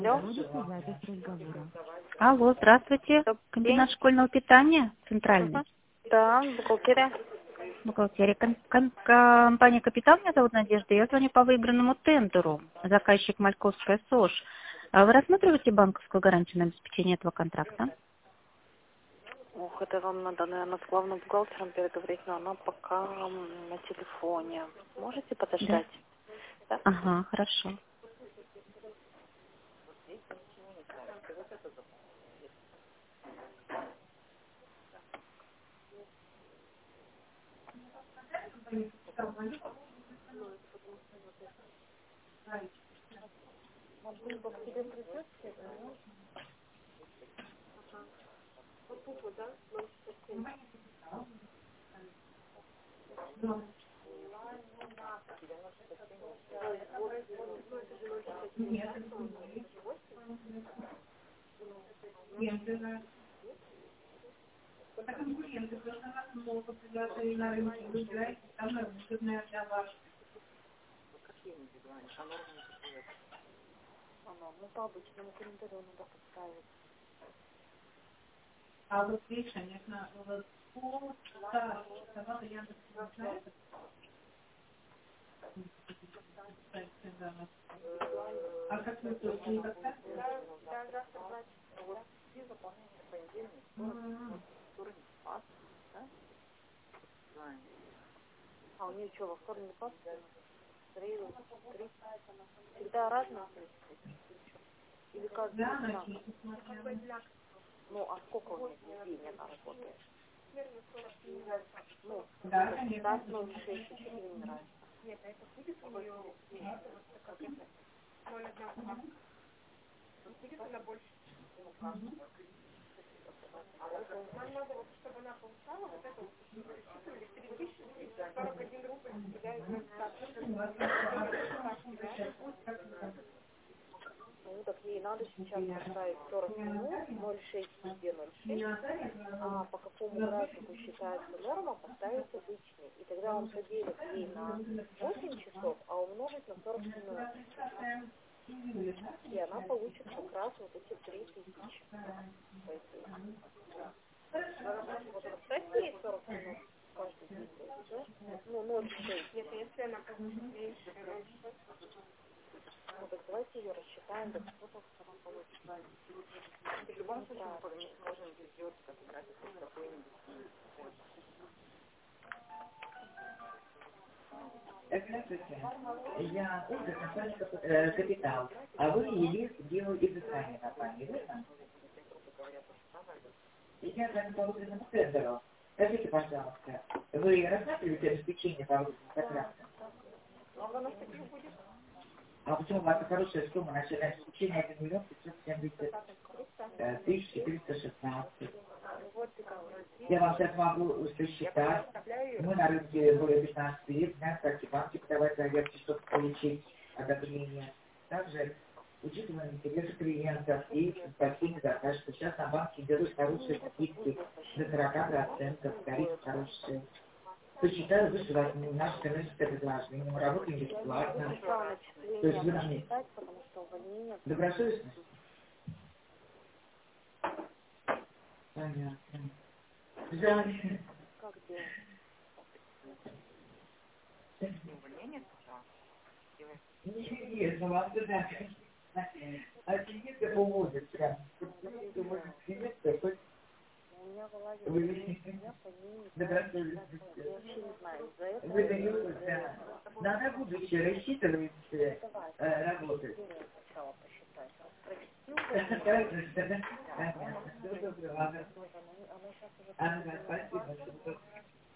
Алло. Проводится запись разговора. Алло, здравствуйте. Добрый день. Комбинат школьного питания центральный. Мгм. Да, бухгалтерия. Бухгалтерия. Компания «Капитал», меня зовут Надежда. Я звоню по выигранному тендеру. Заказчик Мальковская СОЖ. А вы рассматриваете банковскую гарантию на обеспечение этого контракта? Ох, это вам надо, наверное, с главным бухгалтером переговорить, но она пока на телефоне. Можете Да. подождать? Да? Ага, хорошо. Ну, по обычному календарю надо поставить. А у нее что, во вторник, среду, три? Всегда разные, в принципе? Или каждый день одинаково? Ну, а сколько у нее дней она работает? Ну, считать 0,6 еще или не нравится? Ну, так ей надо сейчас поставить 40 минут, 0,6 везде 0,6, а по какому графику считается норма, поставить обычный. И тогда он поделит ей на 8 часов, а умножить на 40 минут. И она получит как раз вот эти 3000 по итогу. Вот поставьте ей 40 минут каждый день, да? Ну, 0,6. Нет, если она получит меньше 0,6. Ну, так давайте ее рассчитаем, так сколько она получит. В любом случае мы можем сделать как график какой-нибудь. Здравствуйте. Я Ольга, компания «Капитал». А вы Елис геоизыскание компании, верно? И я звоню по выгодному тендеру. Скажите, пожалуйста, вы рассматриваете обеспечение по выгодному контракту? А почему у вас хорошая сумма начальное обеспечение 1 миллион 570 тысяч 416? Я вам сейчас могу посчитать. Мы на рынке более 15 лет, знаем, как и банки подавать заявки, чтобы получить одобрение. Также, учитывая интересы клиентов и спасение заказчика, сейчас на банке делают хорошие скидки до 40%, тариф хороший. Посчитаю выше вас наше коммерческое предложение. Мы работаем бесплатно. То есть вы нам не... Добросовестность? Понятно. Жаль. Как делать? Нет, ну вам туда, конечно. А клиенты помогут прям. У меня вылазит, Вы я по ней не знаю, добросовестности. я вообще не знаю, из-за этого Вы или не даете, из-за да. этого. Но на будущее рассчитываете Давайте, работать. сначала посчитать. Провести Понятно. Всего доброго. она сейчас уже Ага, спасибо.